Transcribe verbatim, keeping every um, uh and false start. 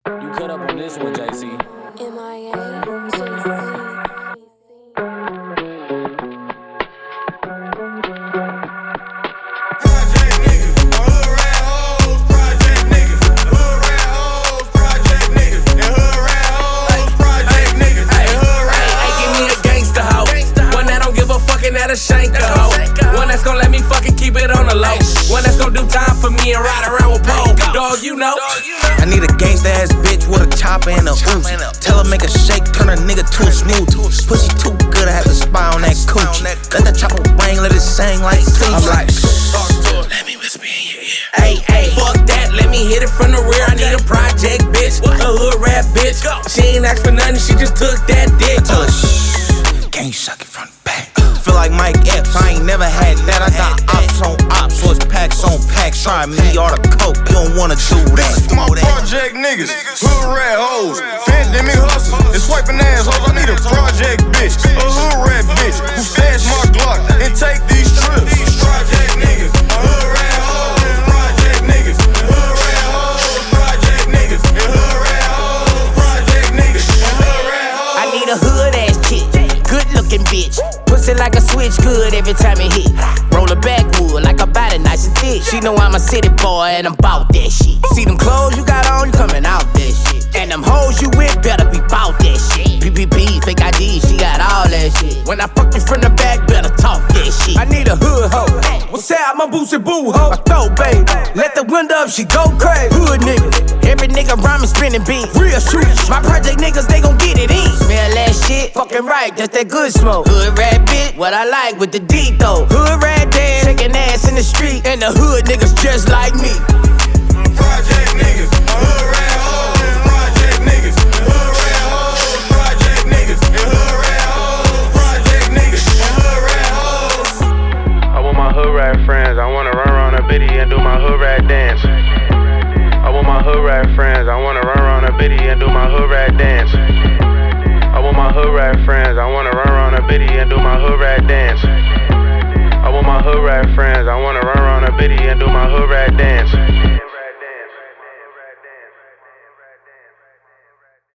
You cut up on this one, J C. M I A, J C. That'll shank a hoe. One that's gon' let me fucking keep it on the low. One that's gon' do time for me and ride around with Poe. Dog, you know. I need a gangsta ass bitch with a chopper and a Uzi. Tell her make a shake, turn a nigga to a smoothie. Pussy too good, I have to spy on that coochie. Let the chopper ring, let it sing like Tucci. I'm like, let me whisper in your ear. Hey, hey, fuck that, let me hit it from the rear. I need a project bitch, a hood rap bitch. She ain't asked for nothing, she just took that dick. Tell her shh, gang suck it from the back. Feel like Mike Epps, I ain't never had that. I got ops on ops, so it's packs on packs. Try me or the coke, you don't wanna do that. My project niggas, hood rat hoes, pandemic hustlers, and swiping assholes. I need a project bitch, a hood rat bitch, who stash my Glock and take these trips. Project niggas, hood rat hoes, project niggas, hood rat hoes, project niggas, hood rat hoes, project niggas, hood rat hoes. I need a hood ass chick, good looking bitch. Pussy like a switch, good every time it hit. Roll a backwood like a body nice and thick. She know I'm a city boy and I'm bout that shit. See them clothes you got on, you coming out that shit. And them hoes you with better be bout that shit. P P P, fake I D, she got all that shit. When I fuck you from the back, better talk that shit. I need a hood hoe. What's up, my boosie boo hoe? I throw, baby. Let the window up, she go crazy. Hood nigga, every nigga rhyming spinning beats. Real shooters, my project niggas, they gon' get it in. Smell that shit, fucking right, that's that good smoke. Hood rat bitch, what I like with the D though. Hood rat dance, shaking ass in the street. And the hood niggas just like me. Project niggas, hood rat hoes, project niggas, hood rat hoes, project niggas, hood rat hoes, project niggas, hood rat hoes. I want my hood rat friends, I wanna run around a bitty and do my hood rat dance. I want my hood rat friends, I wanna run around a bitty and do my hood rat dance. I want my hood rat friends, I wanna run around a bitty and do my hood rat dance. I want my hood rat friends, I wanna run around a bitty and do my hood rat dance.